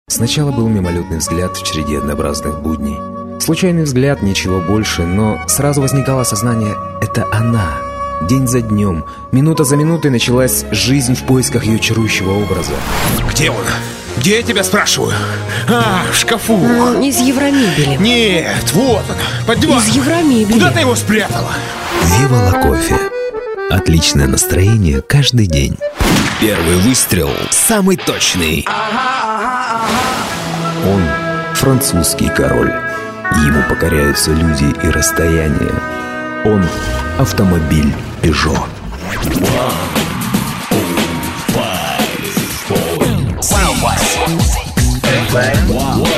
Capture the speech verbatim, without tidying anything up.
Сначала был мимолетный взгляд в череде однообразных будней. Случайный взгляд, ничего больше, но сразу возникало осознание — это она. День за днем, минута за минутой началась жизнь в поисках ее чарующего образа. Где он? Где я тебя спрашиваю? А, в шкафу. Ну, из Евромебели. Нет, вот он, под диваном. Из Евромебели. Куда ты его спрятала? Вива Ла Кофе. Отличное настроение каждый день. Первый выстрел самый точный. Он французский король. Ему покоряются люди и расстояния. Он автомобиль Peugeot. Wow.